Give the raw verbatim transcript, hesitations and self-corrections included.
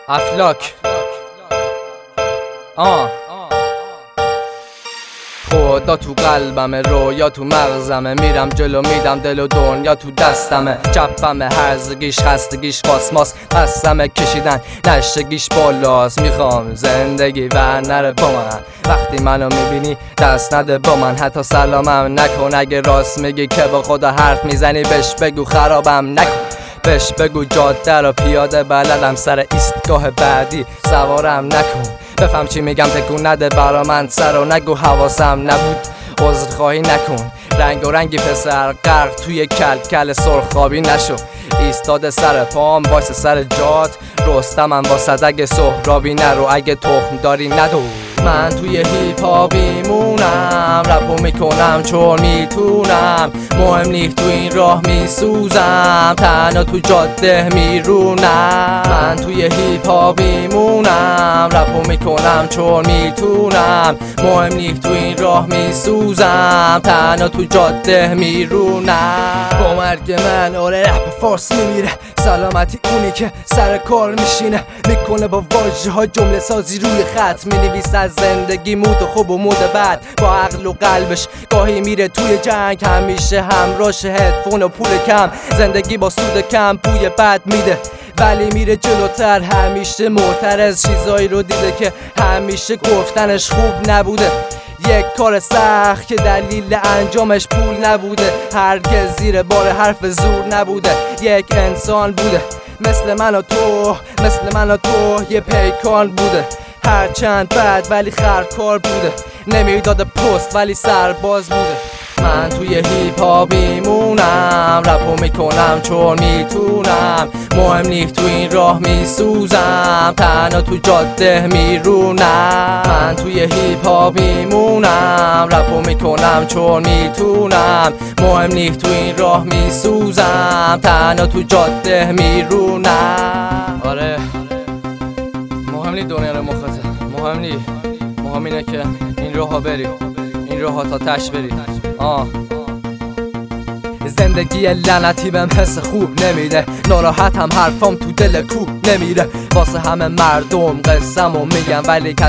افلاک آه خدا تو قلبمه، رویا تو مغزمه، میرم جلو میدم دل و دنیا تو دستمه، چپمه هرزگیش خستگیش فاسماس، قسمه کشیدن نشتگیش بالاست، میخوام زندگی ور نره با من، وقتی منو میبینی دست نده با من، حتی سلامم نکن، اگه راست میگی که با خدا حرف میزنی بهش بگو خرابم نکن، بهش بگو جاده رو پیاده بلدم، سر ایستگاه بعدی سوارم نکن، بفهم چی میگم تکون نده برا من سر و نگو حواسم نبود، عذرخواهی نکن، رنگ و رنگی پسر غرق توی کل کل سرخابی نشو، ایستاده سر پام وایس سر جات، رستمم با صدق سهرابی نرو، اگه تخم داری ندو، من توی هیپ هاپ میمونم، رپو میکنم چون میتونم، مهم نیست تو این راه میسوزم، تنها تو جاده میرونم، من توی هیپ هاپ میمونم، رپو میکنم چون میتونم، مهم نیست تو این راه میسوزم، تنها تو جاده میرونم، با مرگ من آره رپ فارس میمیره، سلامتی اونی که سر کار میشینه، میکنه با واژه ها جمله سازی روی خط، مینویسه از زندگی مود خوب و مود بد، با عقل و قلبش گاهی میره توی جنگ، همیشه همراش هدفون و پول کم، زندگی با سود کم پوی بد میده ولی میره جلوتر، همیشه معترض چیزایی رو دیده که همیشه گفتنش خوب نبوده، یک کار سخت که دلیل انجامش پول نبوده، هرگز زیر بار حرف زور نبوده، یک انسان بوده مثل من و تو، مثل من و تو یه پیکان بوده، هرچند بد ولی خرکار بوده، نمیداده پست ولی سرباز بوده، من توی هیپ هاپ میمونم، رپو میکنم چون میتونم، مهم نیست تو این راه میسوزم، تنها تو جاده میرونم، من توی هیپ هاپ میمونم، رپو میکنم چون میتونم، مهم نیست تو این راه میسوزم، تنها تو جاده میرونم. آره مهم نیست دنیا رو مخاطب، مهم نیست، مهم اینه که این راه ها بری، این راه ها تا تش بری. آه زندگی لعنتی بهم حس خوب نمیده، ناراحتم حرفام تو دل کوب نمیره، واسه همه مردم قسمو میگم ولی کسی